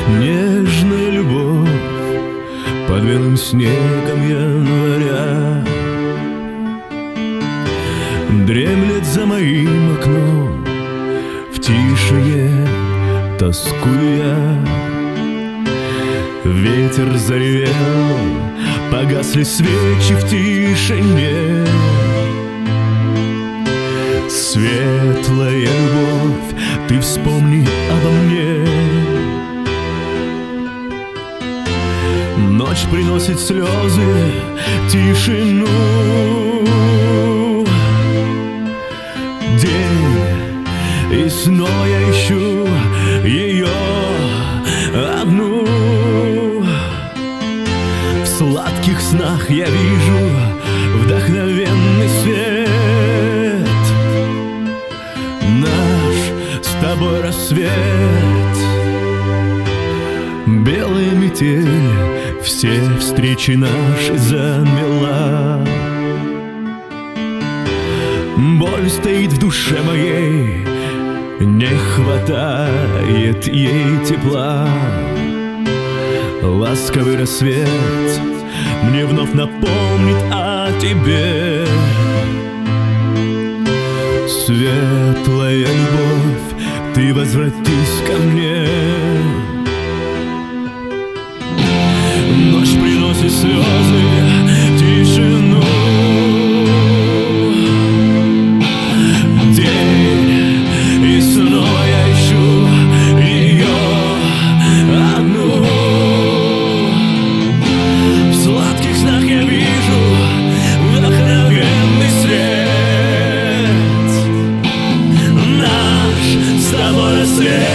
Нежная любовь под белым снегом января дремлет за моим окном, в тишине тоскуя. Ветер заревел, погасли свечи в тишине. Светлая любовь, ты вспомни обо мне. Ночь приносит слезы, тишину. День, и снова я ищу ее одну. В сладких снах я вижу вдохновенный свет. Наш с тобой рассвет. Белая метель все встречи наши замела. Боль стоит в душе моей, не хватает ей тепла. Ласковый рассвет мне вновь напомнит о тебе. Светлая любовь, ты возвратись ко мне. Ночь приносит слезы, тишину. День, и снова я ищу ее одну. В сладких снах я вижу вдохновенный свет. Наш с тобой рассвет.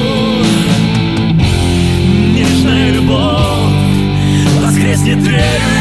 Нежная любовь воскреснет дверью.